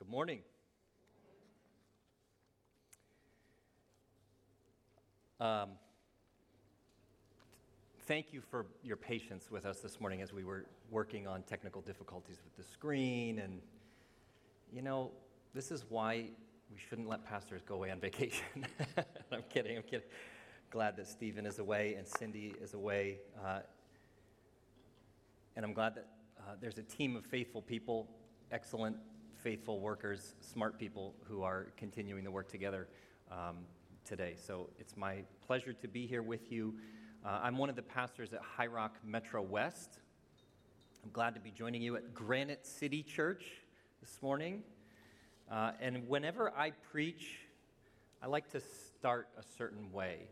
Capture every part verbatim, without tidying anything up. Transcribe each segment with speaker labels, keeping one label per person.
Speaker 1: Good morning. Um, thank you for your patience with us this morning as we were working on technical difficulties with the screen. And, you know, this is why we shouldn't let pastors go away on vacation. I'm kidding, I'm kidding. Glad that Stephen is away and Cindy is away. Uh, and I'm glad that uh, there's a team of faithful people, excellent faithful workers, smart people who are continuing the work together um, today. So it's my pleasure to be here with you. Uh, I'm one of the pastors at High Rock Metro West. I'm glad to be joining you at Granite City Church this morning. Uh, and whenever I preach, I like to start a certain way.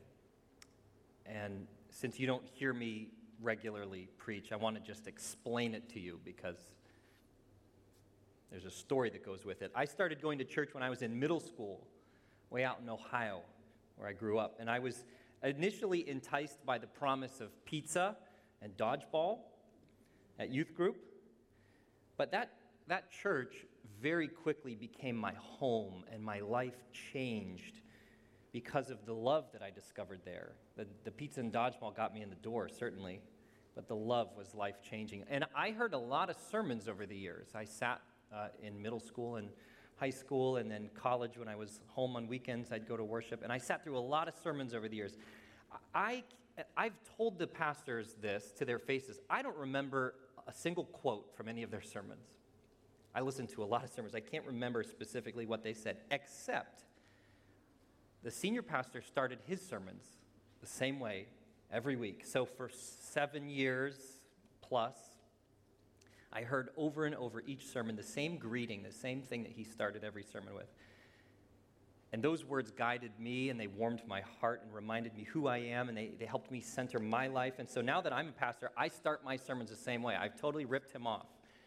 Speaker 1: And since you don't hear me regularly preach, I want to just explain it to you because there's a story that goes with it. I started going to church when I was in middle school, way out in Ohio, where I grew up. And I was initially enticed by the promise of pizza and dodgeball at youth group. But that, that church very quickly became my home, and my life changed because of the love that I discovered there. The, the pizza and dodgeball got me in the door, certainly, but the love was life-changing. And I heard a lot of sermons over the years. I sat Uh, in middle school and high school, and then college when I was home on weekends, I'd go to worship, and I sat through a lot of sermons over the years. I, I've told the pastors this to their faces. I don't remember a single quote from any of their sermons. I listened to a lot of sermons. I can't remember specifically what they said, except the senior pastor started his sermons the same way every week. So for seven years plus, I heard over and over each sermon the same greeting, the same thing that he started every sermon with. And those words guided me, and they warmed my heart and reminded me who I am, and they, they helped me center my life. And so now that I'm a pastor, I start my sermons the same way. I've totally ripped him off.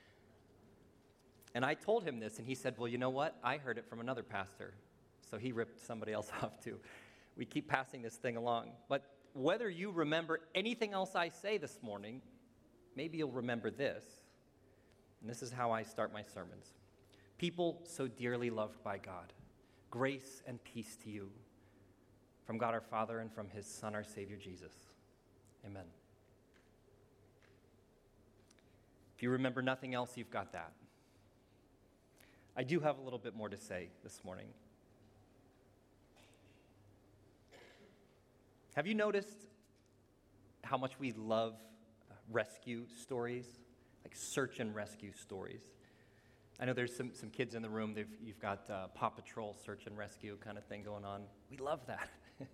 Speaker 1: And I told him this, and he said, well, you know what? I heard it from another pastor. So he ripped somebody else off too. We keep passing this thing along. But whether you remember anything else I say this morning, maybe you'll remember this. And this is how I start my sermons. People so dearly loved by God, grace and peace to you from God our Father and from his Son, our Savior, Jesus. Amen. If you remember nothing else, you've got that. I do have a little bit more to say this morning. Have you noticed how much we love rescue stories? Like search and rescue stories. I know there's some, some kids in the room, They've, you've got uh, Paw Patrol search and rescue kind of thing going on. We love that.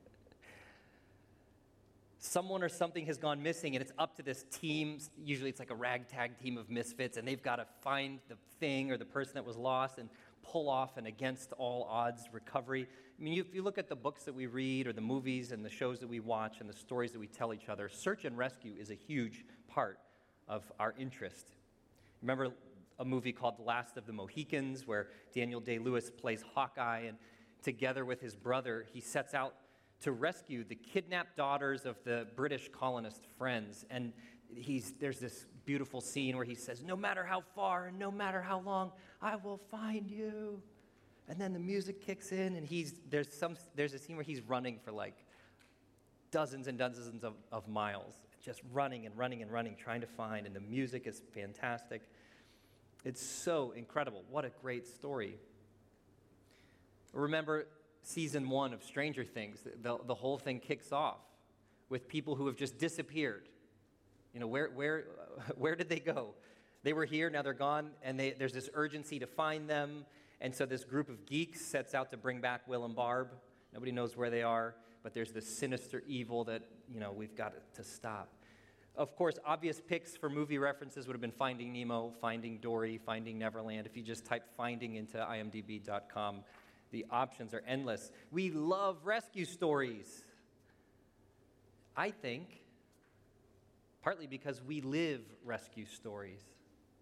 Speaker 1: Someone or something has gone missing, and it's up to this team. Usually it's like a ragtag team of misfits, and they've got to find the thing or the person that was lost and pull off an against all odds recovery. I mean, if you look at the books that we read or the movies and the shows that we watch and the stories that we tell each other, search and rescue is a huge part of our interest. Remember a movie called The Last of the Mohicans, where Daniel Day-Lewis plays Hawkeye, and together with his brother, he sets out to rescue the kidnapped daughters of the British colonist friends. And he's there's this beautiful scene where he says, no matter how far and no matter how long, I will find you. And then the music kicks in, and he's there's some there's a scene where he's running for like dozens and dozens of, of miles, just running and running and running, trying to find, and the music is fantastic. It's so incredible. What a great story. Remember season one of Stranger Things. The, the whole thing kicks off with people who have just disappeared. You know, where where where did they go? They were here, now they're gone, and they, there's this urgency to find them, and so this group of geeks sets out to bring back Will and Barb. Nobody knows where they are, but there's this sinister evil that, you know, we've got to stop. Of course, obvious picks for movie references would have been Finding Nemo, Finding Dory, Finding Neverland. If you just type Finding into I M D B dot com, the options are endless. We love rescue stories. I think partly because we live rescue stories.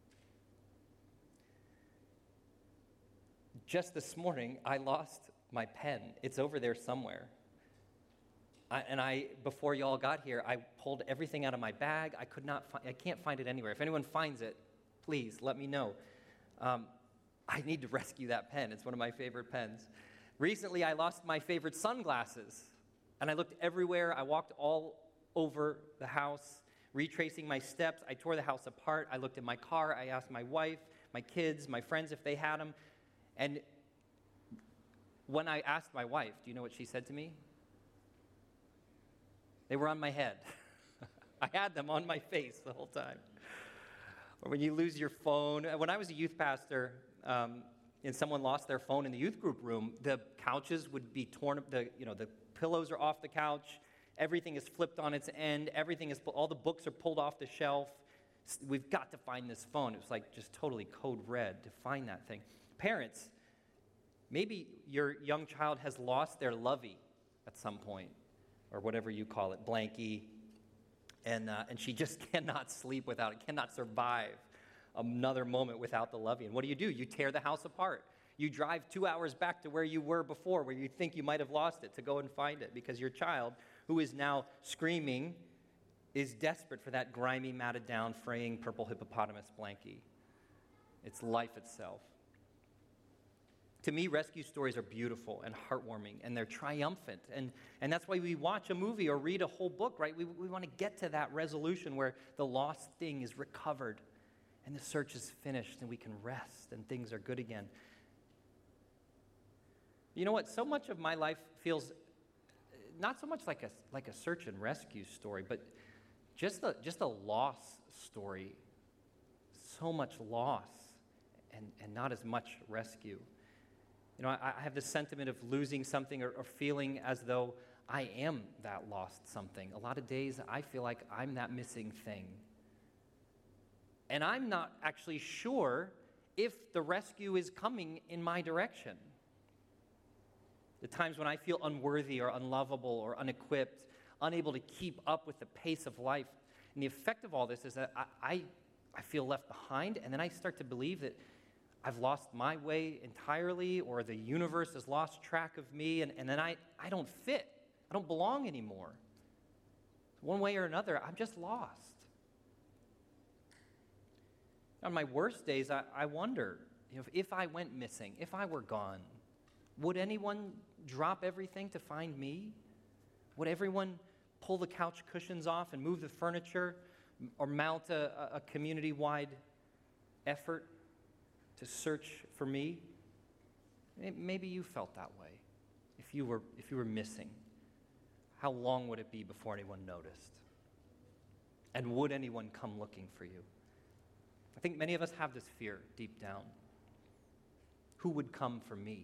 Speaker 1: Just this morning, I lost my pen. It's over there somewhere. I, and I, before y'all got here, I pulled everything out of my bag. I could not find, I can't find it anywhere. If anyone finds it, please let me know. Um, I need to rescue that pen. It's one of my favorite pens. Recently, I lost my favorite sunglasses, and I looked everywhere. I walked all over the house, retracing my steps. I tore the house apart. I looked in my car. I asked my wife, my kids, my friends if they had them. And when I asked my wife, do you know what she said to me? They were on my head. I had them on my face the whole time. Or when you lose your phone. When I was a youth pastor, um, and someone lost their phone in the youth group room, the couches would be torn, the, you know, the pillows are off the couch, everything is flipped on its end, everything is, all the books are pulled off the shelf. We've got to find this phone. It was like just totally code red to find that thing. Parents, maybe your young child has lost their lovey at some point, or whatever you call it, blankie, and uh, and she just cannot sleep without it, cannot survive another moment without the lovey. And what do you do? You tear the house apart. You drive two hours back to where you were before, where you think you might have lost it, to go and find it, because your child, who is now screaming, is desperate for that grimy, matted down, fraying purple hippopotamus blankie. It's life itself. To me, rescue stories are beautiful and heartwarming, and they're triumphant. And, and that's why we watch a movie or read a whole book, right? We, we want to get to that resolution where the lost thing is recovered and the search is finished and we can rest and things are good again. You know what? So much of my life feels not so much like a, like a search and rescue story, but just a, just a loss story. So much loss and, and not as much rescue. You know, I, I have this sentiment of losing something or, or feeling as though I am that lost something. A lot of days I feel like I'm that missing thing. And I'm not actually sure if the rescue is coming in my direction. The times when I feel unworthy or unlovable or unequipped, unable to keep up with the pace of life. And the effect of all this is that I, I, I feel left behind, and then I start to believe that I've lost my way entirely, or the universe has lost track of me, and, and then I, I don't fit. I don't belong anymore. One way or another, I'm just lost. On my worst days, I, I wonder, you know, if, if I went missing, if I were gone, would anyone drop everything to find me? Would everyone pull the couch cushions off and move the furniture, or mount a, a community-wide effort to search for me? Maybe you felt that way. If you were, if you were missing, how long would it be before anyone noticed? And would anyone come looking for you? I think many of us have this fear deep down. Who would come for me?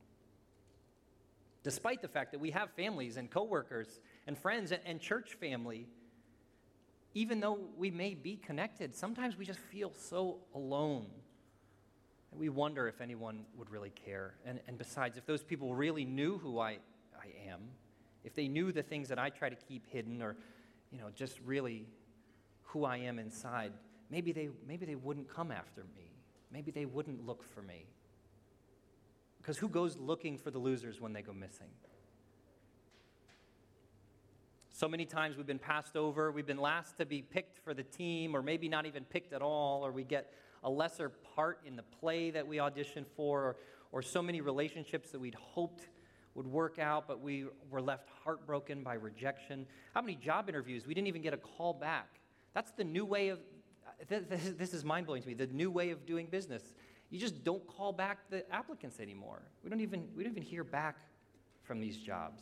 Speaker 1: Despite the fact that we have families and coworkers and friends and, and church family, even though we may be connected, sometimes we just feel so alone. We wonder if anyone would really care. And, and besides, if those people really knew who I, I am, if they knew the things that I try to keep hidden, or, you know, just really who I am inside, maybe they, maybe they wouldn't come after me. Maybe they wouldn't look for me. Because who goes looking for the losers when they go missing? So many times we've been passed over, we've been last to be picked for the team, or maybe not even picked at all, or we get a lesser part in the play that we auditioned for, or, or so many relationships that we'd hoped would work out, but we were left heartbroken by rejection. How many job interviews we didn't even get a call back? That's the new way of, this, this is mind-blowing to me, the new way of doing business. You just don't call back the applicants anymore. We don't even, we don't even hear back from these jobs.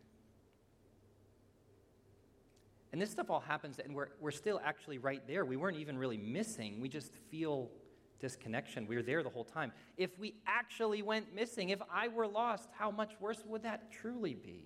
Speaker 1: And this stuff all happens, and we're, we're still actually right there. We weren't even really missing. We just feel disconnection. We were there the whole time. If we actually went missing, if I were lost, how much worse would that truly be?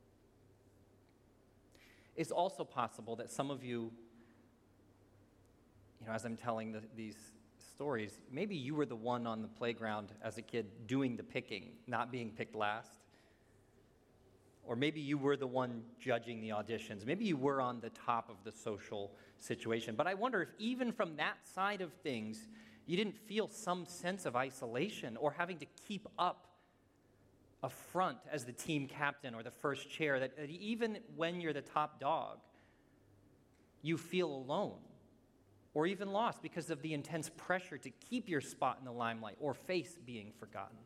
Speaker 1: It's also possible that some of you, you know, as I'm telling the, these stories, maybe you were the one on the playground as a kid doing the picking, not being picked last. Or maybe you were the one judging the auditions. Maybe you were on the top of the social situation. But I wonder if even from that side of things, you didn't feel some sense of isolation or having to keep up a front as the team captain or the first chair, that, that even when you're the top dog, you feel alone. or even lost because of the intense pressure to keep your spot in the limelight or face being forgotten.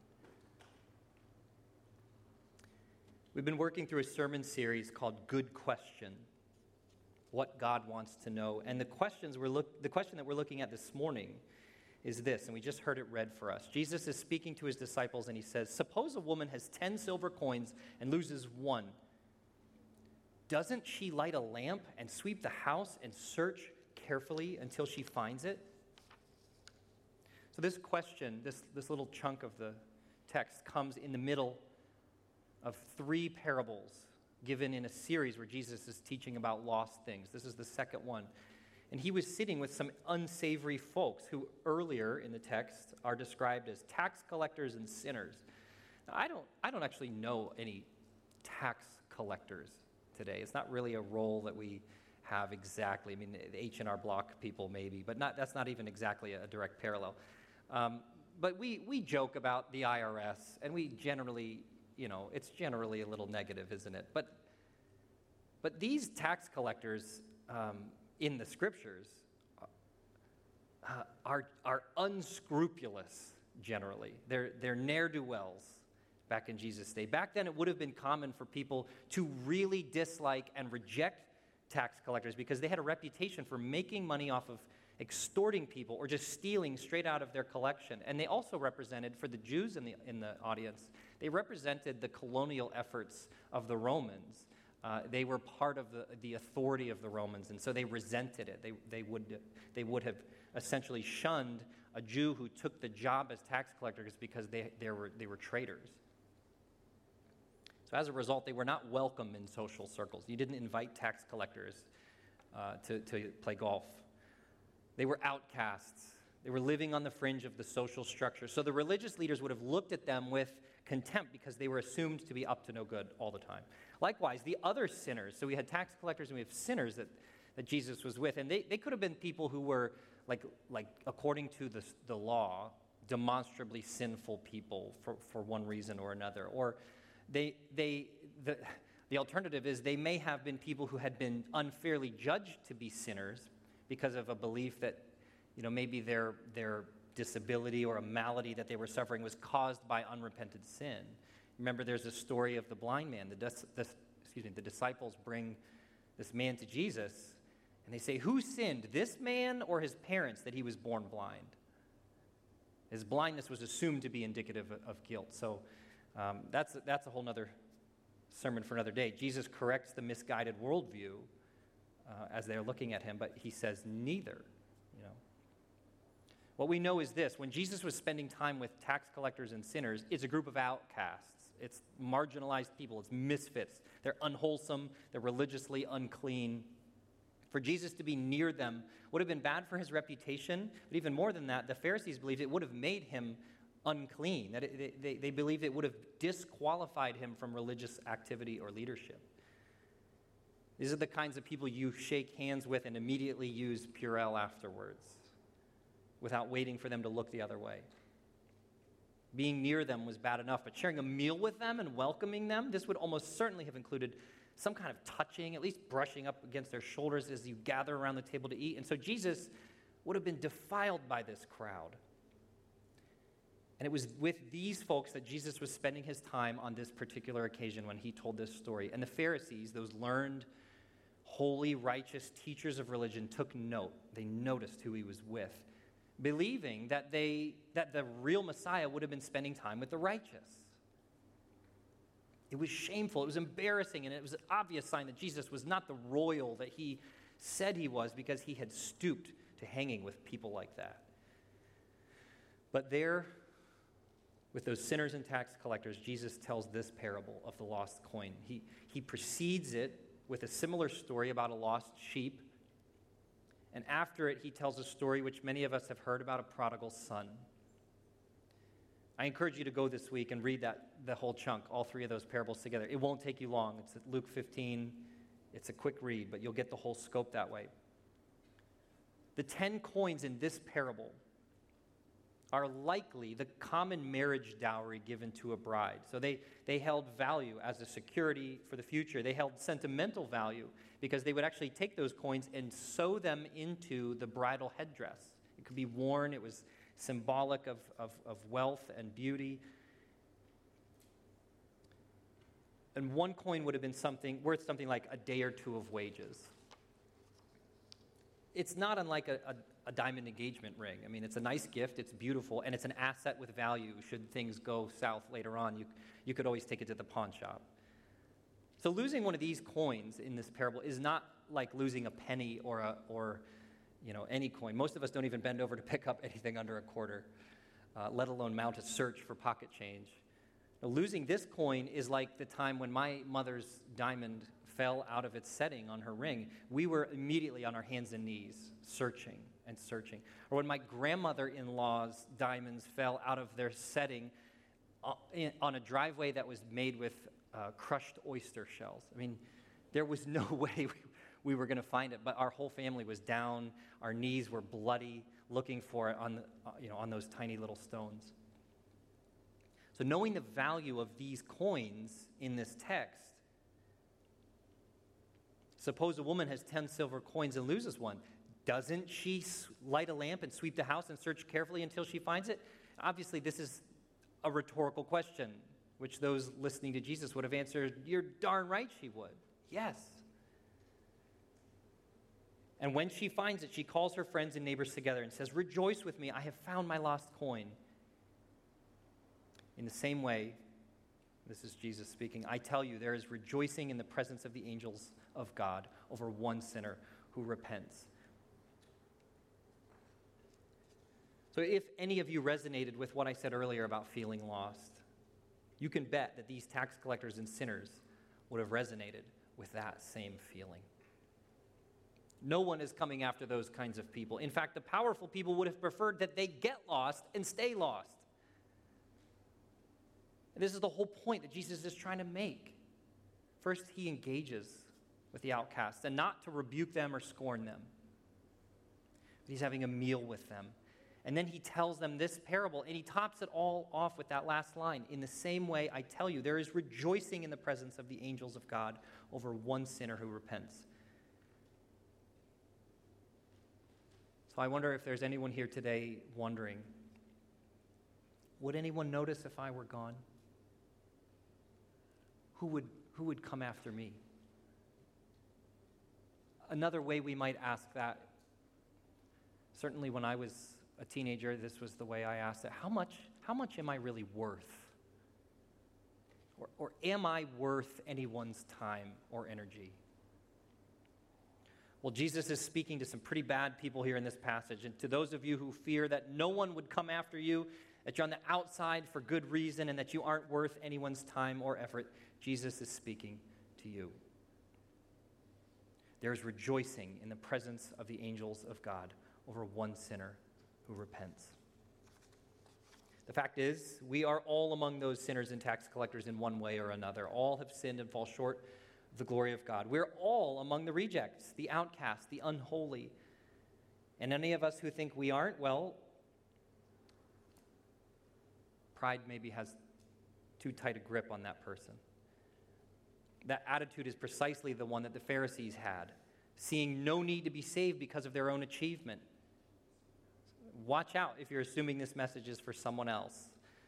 Speaker 1: We've been working through a sermon series called Good Question, What God Wants to Know. And the questions we're look, the question that we're looking at this morning is this, and we just heard it read for us. Jesus is speaking to his disciples, and he says, suppose a woman has ten silver coins and loses one. Doesn't she light a lamp and sweep the house and search carefully until she finds it? So this question, this, this little chunk of the text comes in the middle of three parables given in a series where Jesus is teaching about lost things. This is the second one. And he was sitting with some unsavory folks who earlier in the text are described as tax collectors and sinners. Now, I don't, I don't actually know any tax collectors today. It's not really a role that we have exactly. I mean, the H and R Block people maybe, but not, that's not even exactly a direct parallel. Um, but we, we joke about the I R S, and we generally, you know, it's generally a little negative, isn't it? But, but these tax collectors um, in the scriptures uh, are, are unscrupulous generally. They're, they're ne'er-do-wells back in Jesus' day. Back then, it would have been common for people to really dislike and reject tax collectors because they had a reputation for making money off of extorting people or just stealing straight out of their collection. And they also represented, for the Jews in the, in the audience, they represented the colonial efforts of the Romans. Uh, they were part of the, the authority of the Romans, and so they resented it. They, they, would, they would have essentially shunned a Jew who took the job as tax collectors because they, they, were, they were traitors. So as a result, they were not welcome in social circles. You didn't invite tax collectors uh, to, to play golf. They were outcasts. They were living on the fringe of the social structure. So the religious leaders would have looked at them with contempt because they were assumed to be up to no good all the time. Likewise, the other sinners, so we had tax collectors and we have sinners that, that Jesus was with, and they, they could have been people who were, like, like according to the, the law, demonstrably sinful people for, for one reason or another. Or they, they, the, the alternative is they may have been people who had been unfairly judged to be sinners because of a belief that, you know, maybe their, their disability or a malady that they were suffering was caused by unrepented sin. Remember, there's a story of the blind man. The, dis, the, excuse me, the disciples bring this man to Jesus, and they say, who sinned, this man or his parents, that he was born blind? His blindness was assumed to be indicative of, of guilt. So um, that's, that's a whole other sermon for another day. Jesus corrects the misguided worldview uh, as they're looking at him, but he says neither. You know, what we know is this: when Jesus was spending time with tax collectors and sinners, it's a group of outcasts. It's marginalized people. It's misfits. They're unwholesome. They're religiously unclean. For Jesus to be near them would have been bad for his reputation, but even more than that, the Pharisees believed it would have made him unclean, that it, they, they believed it would have disqualified him from religious activity or leadership. These are the kinds of people you shake hands with and immediately use Purell afterwards without waiting for them to look the other way. Being near them was bad enough, but sharing a meal with them and welcoming them, this would almost certainly have included some kind of touching, at least brushing up against their shoulders as you gather around the table to eat. And so Jesus would have been defiled by this crowd. And it was with these folks that Jesus was spending his time on this particular occasion when he told this story. And the Pharisees, those learned, holy, righteous teachers of religion, took note. They noticed who he was with, believing that they that the real Messiah would have been spending time with the righteous. It was shameful, it was embarrassing, and it was an obvious sign that Jesus was not the royal that he said he was because he had stooped to hanging with people like that. But there, with those sinners and tax collectors, Jesus tells this parable of the lost coin. He, he precedes it with a similar story about a lost sheep. And after it, he tells a story which many of us have heard about, a prodigal son. I encourage you to go this week and read that the whole chunk, all three of those parables together. It won't take you long. It's at Luke fifteen. It's a quick read, but you'll get the whole scope that way. The ten coins in this parable are likely the common marriage dowry given to a bride. So they, they held value as a security for the future. They held sentimental value because they would actually take those coins and sew them into the bridal headdress. It could be worn. It was symbolic of, of, of wealth and beauty. And one coin would have been something worth something like a day or two of wages. It's not unlike a, a, a diamond engagement ring. I mean, it's a nice gift, it's beautiful, and it's an asset with value. Should things go south later on, you, you could always take it to the pawn shop. So losing one of these coins in this parable is not like losing a penny or, a, or you know, any coin. Most of us don't even bend over to pick up anything under a quarter, uh, let alone mount a search for pocket change. Now, losing this coin is like the time when my mother's diamond fell out of its setting on her ring. We were immediately on our hands and knees, searching and searching. Or when my grandmother-in-law's diamonds fell out of their setting on a driveway that was made with uh, crushed oyster shells. I mean, there was no way we, we were going to find it, but our whole family was down. Our knees were bloody, looking for it on, the, uh, you know, on those tiny little stones. So knowing the value of these coins in this text, suppose a woman has ten silver coins and loses one. Doesn't she light a lamp and sweep the house and search carefully until she finds it? Obviously, this is a rhetorical question, which those listening to Jesus would have answered, you're darn right she would. Yes. And when she finds it, she calls her friends and neighbors together and says, rejoice with me, I have found my lost coin. In the same way, this is Jesus speaking, I tell you, there is rejoicing in the presence of the angels of God over one sinner who repents. So if any of you resonated with what I said earlier about feeling lost, you can bet that these tax collectors and sinners would have resonated with that same feeling. No one is coming after those kinds of people. In fact, the powerful people would have preferred that they get lost and stay lost. And this is the whole point that Jesus is trying to make. First, he engages with the outcasts, and not to rebuke them or scorn them. But he's having a meal with them. And then he tells them this parable, and he tops it all off with that last line. In the same way, I tell you, there is rejoicing in the presence of the angels of God over one sinner who repents. So I wonder if there's anyone here today wondering, would anyone notice if I were gone? Who would, who would come after me? Another way we might ask that, certainly when I was a teenager, this was the way I asked it. How much, how much am I really worth? Or, or am I worth anyone's time or energy? Well, Jesus is speaking to some pretty bad people here in this passage. And to those of you who fear that no one would come after you, that you're on the outside for good reason, and that you aren't worth anyone's time or effort, Jesus is speaking to you. There is rejoicing in the presence of the angels of God over one sinner who repents. The fact is, we are all among those sinners and tax collectors in one way or another. All have sinned and fall short of the glory of God. We're all among the rejects, the outcasts, the unholy. And any of us who think we aren't, well, pride maybe has too tight a grip on that person. That attitude is precisely the one that the Pharisees had, seeing no need to be saved because of their own achievement. Watch out if you're assuming this message is for someone else.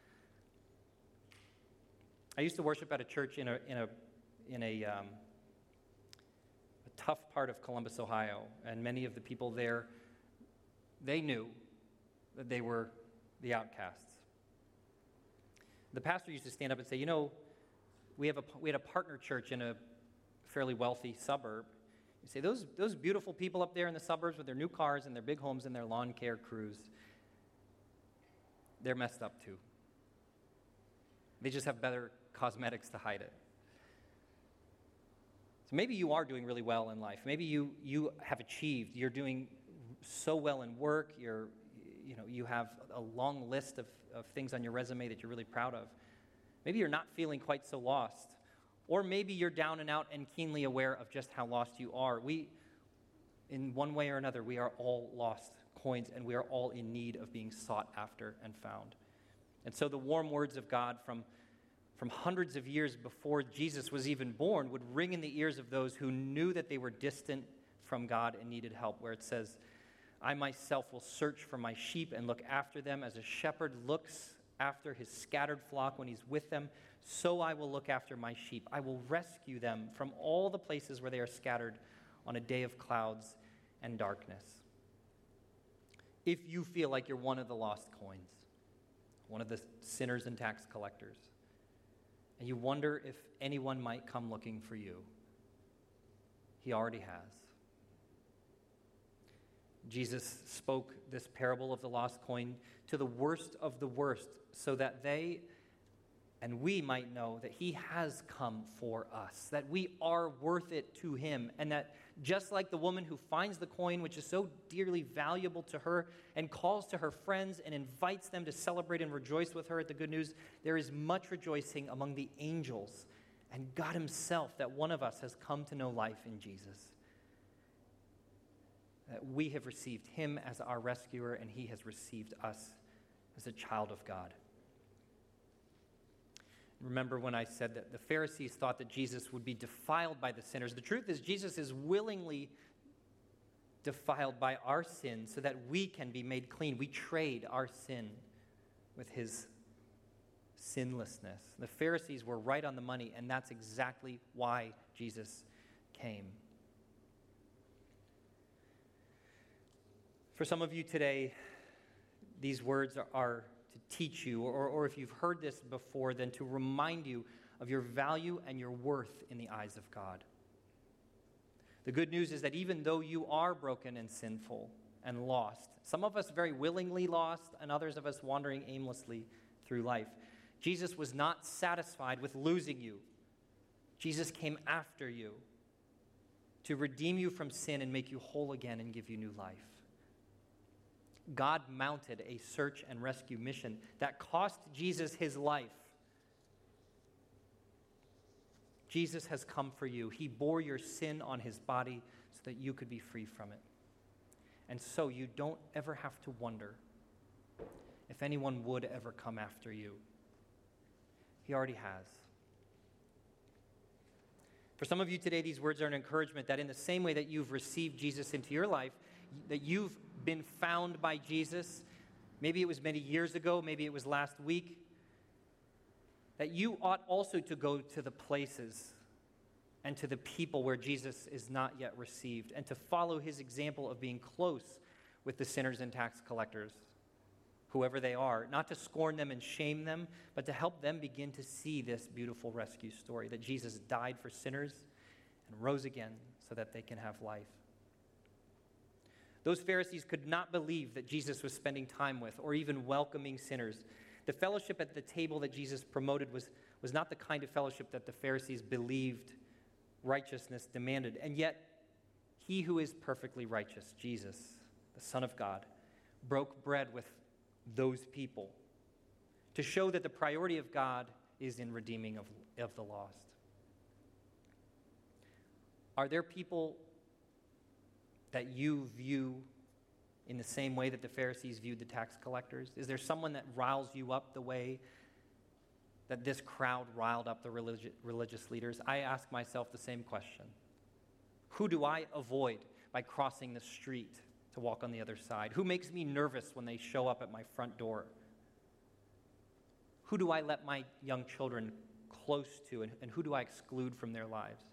Speaker 1: I used to worship at a church in a in a in a, um, a tough part of Columbus, Ohio, and many of the people there, they knew that they were the outcasts. The pastor used to stand up and say, you know, we have a we had a partner church in a fairly wealthy suburb. You say, those those beautiful people up there in the suburbs with their new cars and their big homes and their lawn care crews, they're messed up too. They just have better cosmetics to hide it. So maybe you are doing really well in life. Maybe you you have achieved. You're doing so well in work. You're you know you have a long list of, of things on your resume that you're really proud of. Maybe you're not feeling quite so lost. Or maybe you're down and out and keenly aware of just how lost you are. We, in one way or another, we are all lost coins, and we are all in need of being sought after and found. And so the warm words of God from, from hundreds of years before Jesus was even born would ring in the ears of those who knew that they were distant from God and needed help, where it says, I myself will search for my sheep and look after them as a shepherd looks after his scattered flock when he's with them, so I will look after my sheep. I will rescue them from all the places where they are scattered on a day of clouds and darkness. If you feel like you're one of the lost coins, one of the sinners and tax collectors, and you wonder if anyone might come looking for you, he already has. Jesus spoke this parable of the lost coin to the worst of the worst so that they and we might know that he has come for us, that we are worth it to him, and that just like the woman who finds the coin, which is so dearly valuable to her, and calls to her friends and invites them to celebrate and rejoice with her at the good news, there is much rejoicing among the angels and God himself that one of us has come to know life in Jesus. That we have received him as our rescuer, and he has received us as a child of God. Remember when I said that the Pharisees thought that Jesus would be defiled by the sinners. The truth is, Jesus is willingly defiled by our sin so that we can be made clean. We trade our sin with his sinlessness. The Pharisees were right on the money, and that's exactly why Jesus came. For some of you today, these words are, are to teach you, or, or if you've heard this before, then to remind you of your value and your worth in the eyes of God. The good news is that even though you are broken and sinful and lost, some of us very willingly lost, and others of us wandering aimlessly through life, Jesus was not satisfied with losing you. Jesus came after you to redeem you from sin and make you whole again and give you new life. God mounted a search and rescue mission that cost Jesus his life. Jesus has come for you. He bore your sin on his body so that you could be free from it. And so you don't ever have to wonder if anyone would ever come after you. He already has. For some of you today, these words are an encouragement that in the same way that you've received Jesus into your life, that you've been found by Jesus, maybe it was many years ago, maybe it was last week, that you ought also to go to the places and to the people where Jesus is not yet received, and to follow his example of being close with the sinners and tax collectors, whoever they are, not to scorn them and shame them, but to help them begin to see this beautiful rescue story, that Jesus died for sinners and rose again so that they can have life. Those Pharisees could not believe that Jesus was spending time with or even welcoming sinners. The fellowship at the table that Jesus promoted was, was not the kind of fellowship that the Pharisees believed righteousness demanded. And yet, he who is perfectly righteous, Jesus, the Son of God, broke bread with those people to show that the priority of God is in redeeming of, of the lost. Are there people that you view in the same way that the Pharisees viewed the tax collectors? Is there someone that riles you up the way that this crowd riled up the religi- religious leaders? I ask myself the same question. Who do I avoid by crossing the street to walk on the other side? Who makes me nervous when they show up at my front door? Who do I let my young children close to, and, and who do I exclude from their lives?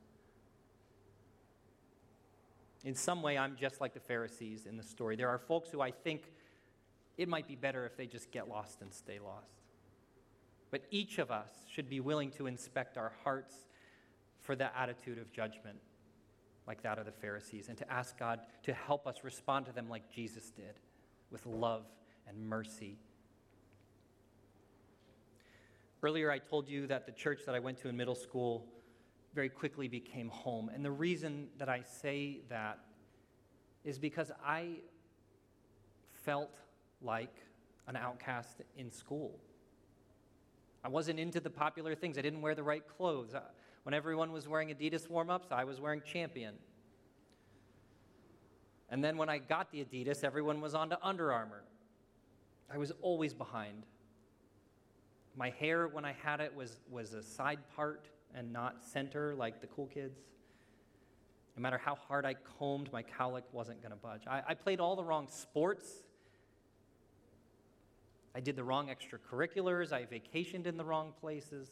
Speaker 1: In some way, I'm just like the Pharisees in the story. There are folks who I think it might be better if they just get lost and stay lost. But each of us should be willing to inspect our hearts for the attitude of judgment, like that of the Pharisees, and to ask God to help us respond to them like Jesus did, with love and mercy. Earlier, I told you that the church that I went to in middle school very quickly became home. And the reason that I say that is because I felt like an outcast in school. I wasn't into the popular things. I didn't wear the right clothes. When everyone was wearing Adidas warm-ups, I was wearing Champion. And then when I got the Adidas, everyone was on to Under Armour. I was always behind. My hair, when I had it, was, was a side part and not center like the cool kids. No matter how hard I combed, my cowlick wasn't going to budge. I, I played all the wrong sports. I did the wrong extracurriculars. I vacationed in the wrong places.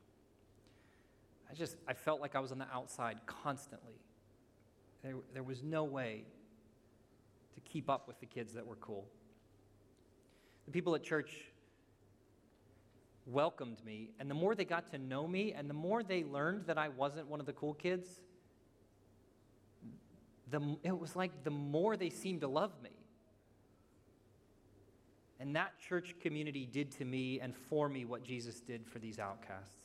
Speaker 1: I just, I felt like I was on the outside constantly. There, there was no way to keep up with the kids that were cool. The people at church welcomed me, and the more they got to know me, and the more they learned that I wasn't one of the cool kids, the, it was like the more they seemed to love me. And that church community did to me and for me what Jesus did for these outcasts.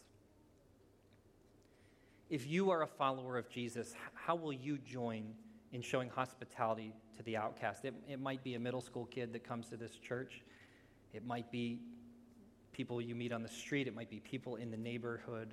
Speaker 1: If you are a follower of Jesus, how will you join in showing hospitality to the outcast? It, it might be a middle school kid that comes to this church. It might be people you meet on the street. It might be people in the neighborhood.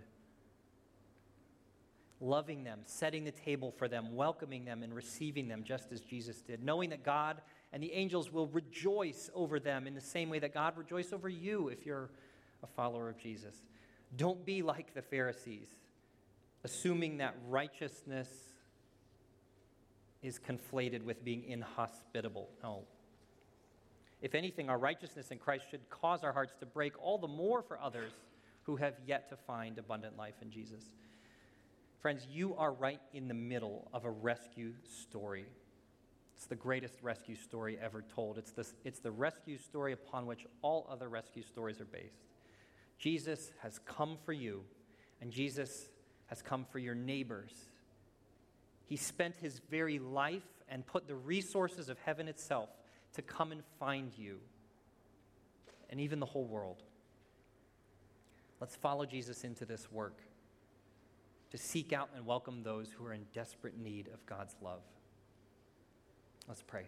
Speaker 1: Loving them, setting the table for them, welcoming them, and receiving them just as Jesus did. Knowing that God and the angels will rejoice over them in the same way that God rejoiced over you if you're a follower of Jesus. Don't be like the Pharisees, assuming that righteousness is conflated with being inhospitable. No. If anything, our righteousness in Christ should cause our hearts to break all the more for others who have yet to find abundant life in Jesus. Friends, you are right in the middle of a rescue story. It's the greatest rescue story ever told. It's the, it's the rescue story upon which all other rescue stories are based. Jesus has come for you, and Jesus has come for your neighbors. He spent his very life and put the resources of heaven itself to come and find you, and even the whole world. Let's follow Jesus into this work, to seek out and welcome those who are in desperate need of God's love. Let's pray.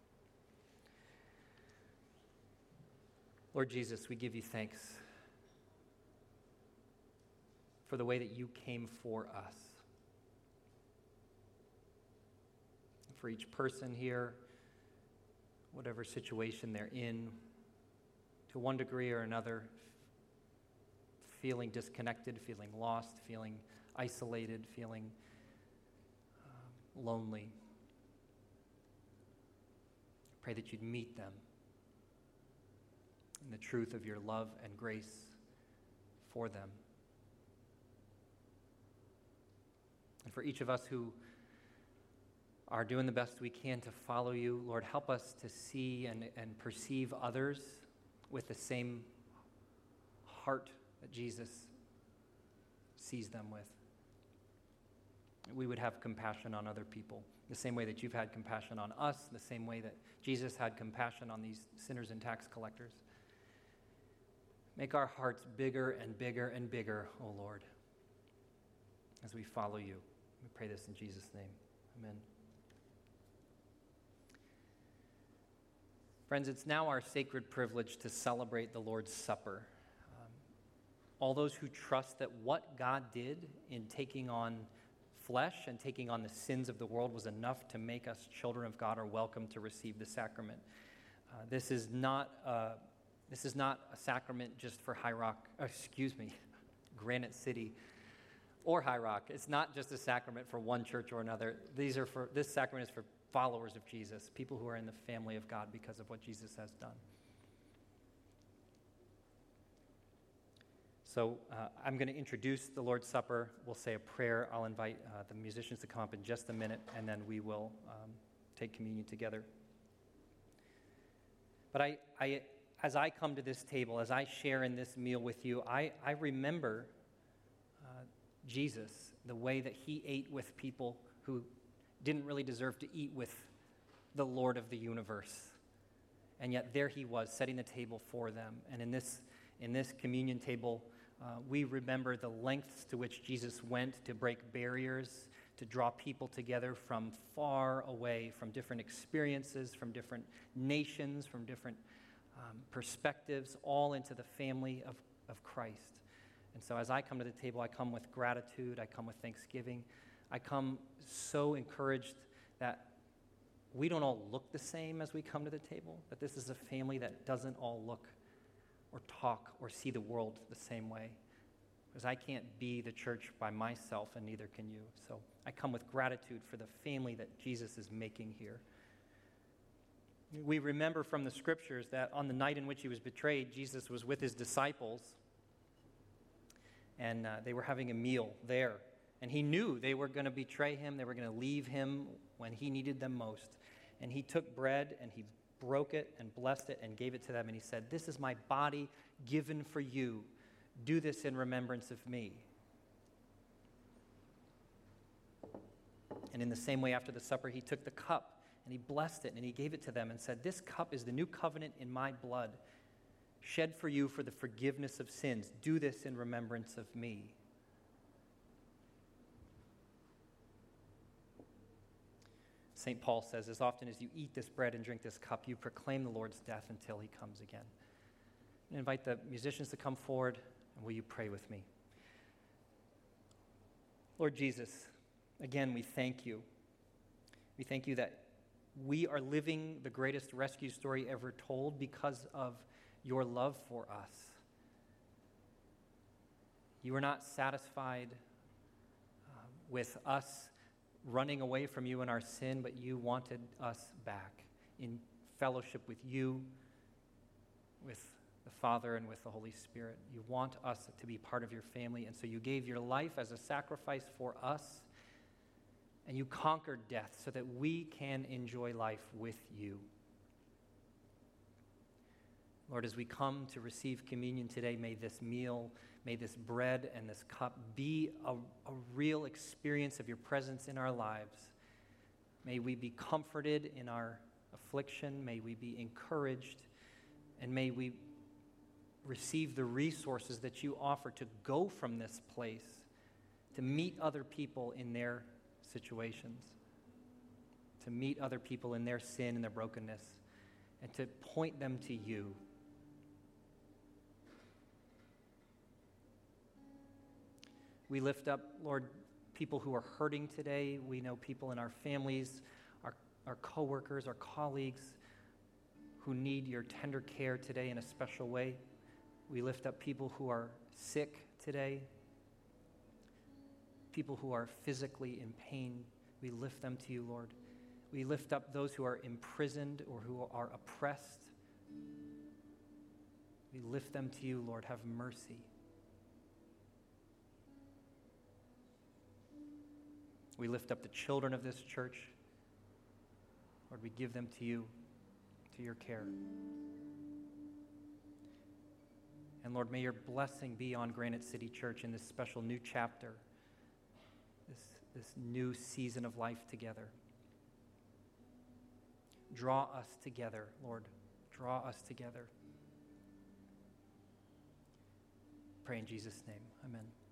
Speaker 1: Lord Jesus, we give you thanks for the way that you came for us. For each person here, whatever situation they're in, to one degree or another, feeling disconnected, feeling lost, feeling isolated, feeling um, lonely. Pray that you'd meet them in the truth of your love and grace for them. And for each of us who are doing the best we can to follow you, Lord, help us to see and, and perceive others with the same heart that Jesus sees them with. We would have compassion on other people, the same way that you've had compassion on us, the same way that Jesus had compassion on these sinners and tax collectors. Make our hearts bigger and bigger and bigger, O Lord, as we follow you. We pray this in Jesus' name. Amen. Friends, it's now our sacred privilege to celebrate the Lord's Supper. Um, all those who trust that what God did in taking on flesh and taking on the sins of the world was enough to make us children of God are welcome to receive the sacrament. Uh, this is not uh, this is not a sacrament just for High Rock, uh, excuse me, Granite City or High Rock. It's not just a sacrament for one church or another. These are for this sacrament is for followers of Jesus, people who are in the family of God because of what Jesus has done. So uh, I'm going to introduce the Lord's Supper. We'll say a prayer. I'll invite uh, the musicians to come up in just a minute, and then we will um, take communion together. But I, I, as I come to this table, as I share in this meal with you, I, I remember uh, Jesus, the way that he ate with people who didn't really deserve to eat with the Lord of the universe. And yet there he was, setting the table for them. And in this, in this communion table, uh, we remember the lengths to which Jesus went to break barriers, to draw people together from far away, from different experiences, from different nations, from different um, perspectives, all into the family of, of Christ. And so as I come to the table, I come with gratitude, I come with thanksgiving. I come so encouraged that we don't all look the same as we come to the table, that this is a family that doesn't all look or talk or see the world the same way. Because I can't be the church by myself, and neither can you. So I come with gratitude for the family that Jesus is making here. We remember from the scriptures that on the night in which he was betrayed, Jesus was with his disciples, and uh, they were having a meal there. And he knew they were going to betray him, they were going to leave him when he needed them most. And he took bread and he broke it and blessed it and gave it to them, and he said, "This is my body given for you. Do this in remembrance of me." And in the same way, after the supper, he took the cup and he blessed it and he gave it to them and said, "This cup is the new covenant in my blood, shed for you for the forgiveness of sins. Do this in remembrance of me." Saint Paul says, "As often as you eat this bread and drink this cup, you proclaim the Lord's death until he comes again." I invite the musicians to come forward, and will you pray with me? Lord Jesus, again, we thank you. We thank you that we are living the greatest rescue story ever told because of your love for us. You are not satisfied uh, with us running away from you in our sin, but you wanted us back in fellowship with you, with the Father, and with the Holy Spirit. You want us to be part of your family, and so you gave your life as a sacrifice for us, and you conquered death so that we can enjoy life with you. Lord, as we come to receive communion today, may this meal, may this bread and this cup be a, a real experience of your presence in our lives. May we be comforted in our affliction. May we be encouraged. And may we receive the resources that you offer to go from this place, to meet other people in their situations, to meet other people in their sin and their brokenness, and to point them to you. We lift up, Lord, people who are hurting today. We know people in our families, our, our coworkers, our colleagues who need your tender care today in a special way. We lift up people who are sick today, people who are physically in pain. We lift them to you, Lord. We lift up those who are imprisoned or who are oppressed. We lift them to you, Lord. Have mercy. We lift up the children of this church. Lord, we give them to you, to your care. And Lord, may your blessing be on Granite City Church in this special new chapter, this, this new season of life together. Draw us together, Lord. Draw us together. Pray in Jesus' name. Amen.